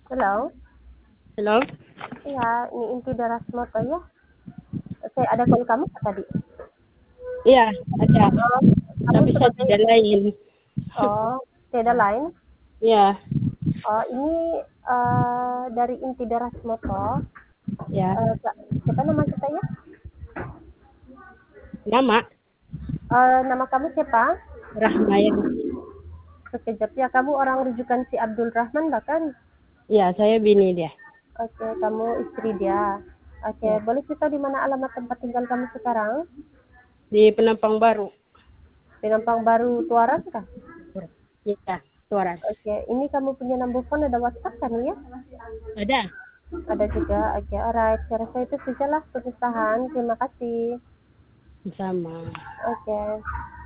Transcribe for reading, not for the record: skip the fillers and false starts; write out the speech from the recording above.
Halo? Halo? Iya, ini Inti Darasmoto ya? Oke, ada call kamu nggak tadi? Iya, ada. Oh, kamu Tapi saya sebagai tidak lain. oh, tidak lain. Iya, Oh, ini dari Inti Darasmoto. ya. Siapa nama kita ya? Nama Nama kamu siapa? Rahmayani. Sekejap ya, kamu orang rujukan si Abdul Rahman bahkan. Iya, saya bini dia. Oke, kamu istri dia. Oke, Ya. boleh cerita di mana alamat tempat tinggal kamu sekarang? Di Penampang Baru. Di Nampang Baru Tuaran kah? Iya, suara. Oke, ini kamu punya number phone, ada WhatsApp kan ya? Ada. Ada juga. Oke, alright. Saya rasa itu sajalah perpisahan. Terima kasih. Sama. Oke.